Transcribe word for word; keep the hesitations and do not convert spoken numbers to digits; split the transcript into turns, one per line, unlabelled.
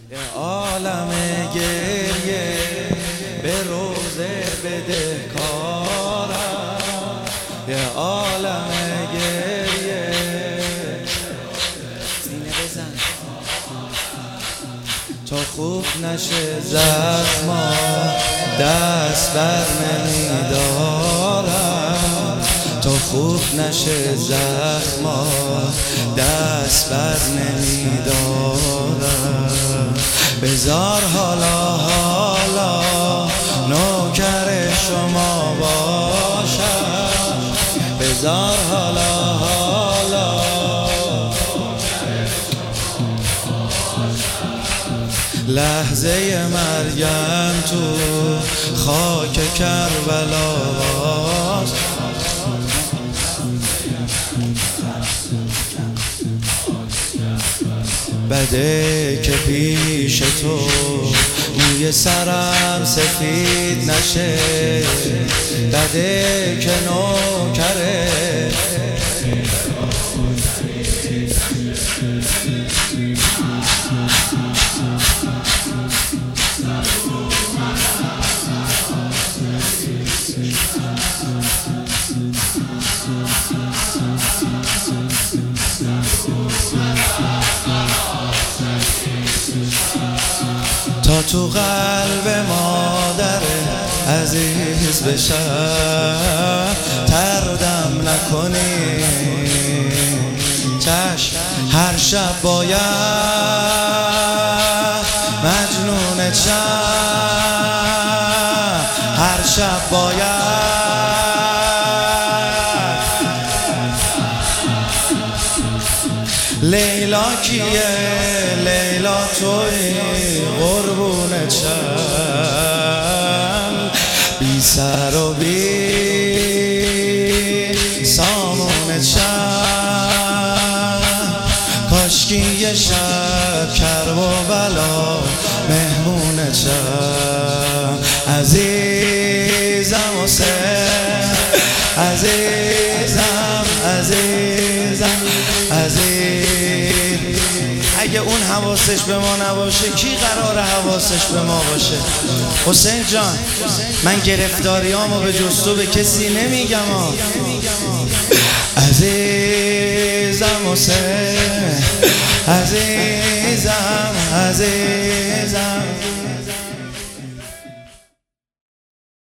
یه عالم گریه به روزه بده کارم، یه عالم گریه سینه بزن تا خوب نشه زخما، دست بر نمیدارم تا خوب نشه زخما، دست بر نمیدارم. بذار حالا حالا نوکر شما باشم، بذار حالا حالا لحظه مرگم تو خاک کربلا باز، بده که پیش تو موی سرم سفید نشه، بده که نوکره تا تو قلب مادر عزیز بشم، تردم نکنی چشم هر شب باید مجنون شم، هر شب باید لیلا کیه لیلا توی قربونت شم، بی سر و بی سامونت شم، کاشکی یه شب کرب و بلا مهمونت شم. عزیزم حسین عزیزم عزیزم عزیز، اگه اون حواسش به ما نباشه کی قراره حواسش به ما باشه؟ حسین جان من گرفتاریامو به جز تو به کسی نمیگم ها. عزیزم حسین عزیزم عزیزم